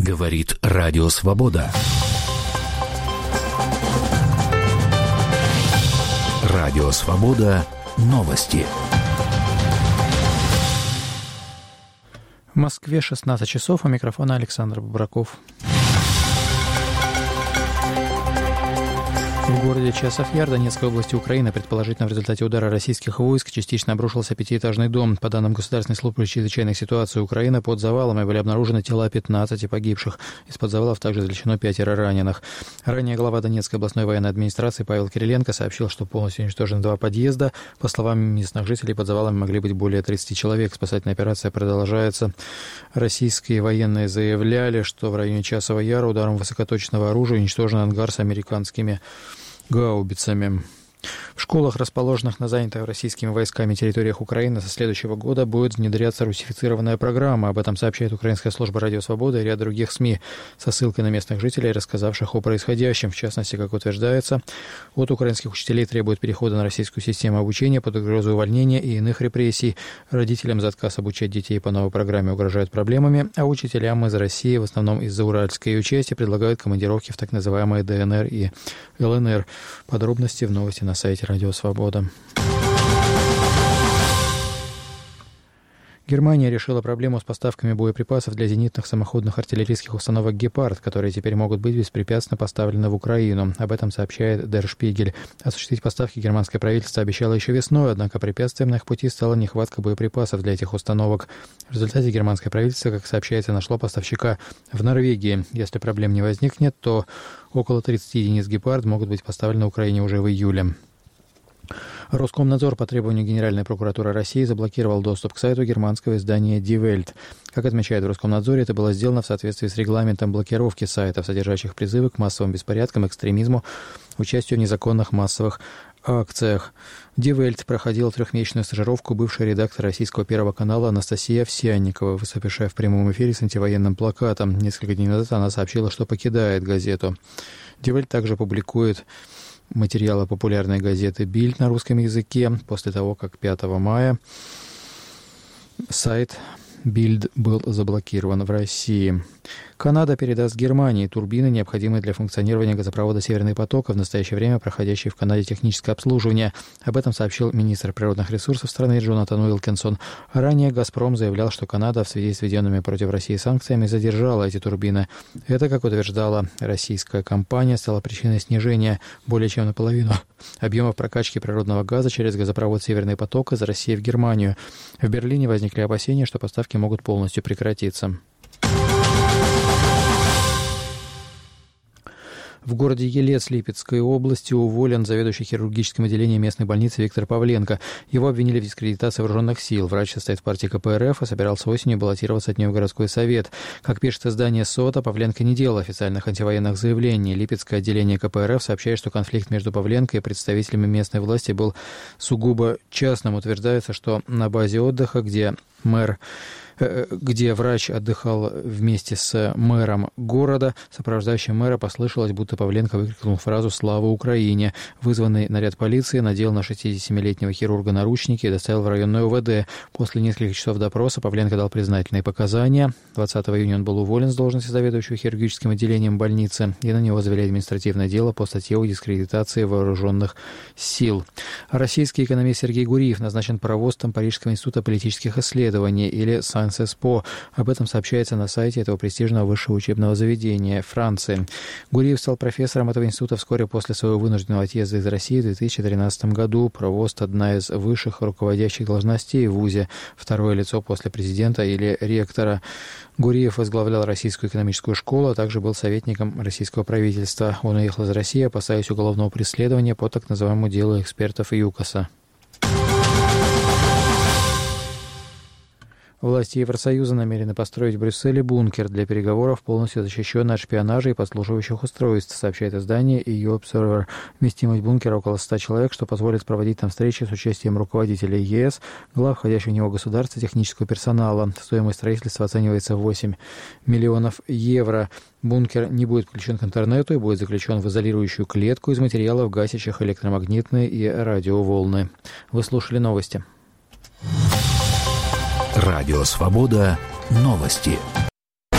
Говорит Радио Свобода. Радио Свобода. Новости. В Москве 16 часов. У микрофона Александр Бобраков. В городе Часов-Яр Донецкой области Украины предположительно в результате удара российских войск частично обрушился пятиэтажный дом. По данным Государственной службы чрезвычайных ситуаций Украины, под завалами были обнаружены тела 15 погибших. Из-под завалов также извлечено 5 раненых. Ранее глава Донецкой областной военной администрации Павел Кириленко сообщил, что полностью уничтожены 2 подъезда. По словам местных жителей, под завалами могли быть более 30 человек. Спасательная операция продолжается. Российские военные заявляли, что в районе Часова Яра ударом высокоточного оружия уничтожен ангар с американскими гаубицами. В школах, расположенных на занятых российскими войсками территориях Украины, со следующего года будет внедряться русифицированная программа. Об этом сообщает Украинская служба Радио Свобода и ряд других СМИ, со ссылкой на местных жителей, рассказавших о происходящем. В частности, как утверждается, от украинских учителей требуют перехода на российскую систему обучения под угрозой увольнения и иных репрессий. Родителям за отказ обучать детей по новой программе угрожают проблемами, а учителям из России, в основном из-за уральской ее части, предлагают командировки в так называемые ДНР и ЛНР. Подробности в новости на сайте Радио Свобода. Германия решила проблему с поставками боеприпасов для зенитных самоходных артиллерийских установок «Гепард», которые теперь могут быть беспрепятственно поставлены в Украину. Об этом сообщает Der Spiegel. Осуществить поставки германское правительство обещало еще весной, однако препятствием на их пути стала нехватка боеприпасов для этих установок. В результате германское правительство, как сообщается, нашло поставщика в Норвегии. Если проблем не возникнет, то около 30 единиц «Гепард» могут быть поставлены Украине уже в июле. Роскомнадзор по требованию Генеральной прокуратуры России заблокировал доступ к сайту германского издания Die Welt. Как отмечают в Роскомнадзоре, это было сделано в соответствии с регламентом блокировки сайтов, содержащих призывы к массовым беспорядкам, экстремизму, участию в незаконных массовых акциях. Die Welt проходила 3-месячную стажировку бывший редактор российского Первого канала Анастасия Овсянникова, выступившая в прямом эфире с антивоенным плакатом. Несколько дней назад она сообщила, что покидает газету. Die Welt также публикует материалы популярной газеты «Бильд» на русском языке после того, как 5 мая сайт «Бильд» был заблокирован в России. Канада передаст Германии турбины, необходимые для функционирования газопровода «Северный поток», в настоящее время проходящий в Канаде техническое обслуживание. Об этом сообщил министр природных ресурсов страны Джонатан Уилкинсон. Ранее «Газпром» заявлял, что Канада в связи с введенными против России санкциями задержала эти турбины. Это, как утверждала российская компания, стало причиной снижения более чем наполовину объемов прокачки природного газа через газопровод «Северный поток» из России в Германию. В Берлине возникли опасения, что поставки могут полностью прекратиться. В городе Елец Липецкой области уволен заведующий хирургическим отделением местной больницы Виктор Павленко. Его обвинили в дискредитации вооруженных сил. Врач состоит в партии КПРФ и собирался осенью баллотироваться от нее в городской совет. Как пишет издание СОТА, Павленко не делал официальных антивоенных заявлений. Липецкое отделение КПРФ сообщает, что конфликт между Павленко и представителями местной власти был сугубо частным. Утверждается, что на базе отдыха, где врач отдыхал вместе с мэром города, сопровождающим мэра послышалось, будто Павленко выкрикнул фразу «Слава Украине!». Вызванный наряд полиции надел на 67-летнего хирурга наручники и доставил в районное ОВД. После нескольких часов допроса Павленко дал признательные показания. 20 июня он был уволен с должности заведующего хирургическим отделением больницы, и на него завели административное дело по статье о дискредитации вооруженных сил. Российский экономист Сергей Гуриев назначен пароводством Парижского института политических исследований, или САНС-ЭСПО. Об этом сообщается на сайте этого престижного высшего учебного заведения Франции. Гуриев стал профессором этого института вскоре после своего вынужденного отъезда из России в 2013 году. Пароводство – одна из высших руководящих должностей в ВУЗе, второе лицо после президента или ректора. Гуриев возглавлял Российскую экономическую школу, а также был советником российского правительства. Он уехал из России, опасаясь уголовного преследования по так называемому делу экспертов ЮКОСа. Власти Евросоюза намерены построить в Брюсселе бункер для переговоров, полностью защищенный от шпионажа и подслушивающих устройств, сообщает издание EU Observer. Вместимость бункера около 100 человек, что позволит проводить там встречи с участием руководителей ЕС, глав входящих в него государств и технического персонала. Стоимость строительства оценивается в 8 миллионов евро. Бункер не будет подключен к интернету и будет заключен в изолирующую клетку из материалов, гасящих электромагнитные и радиоволны. Вы слушали новости. Радио Свобода. Новости.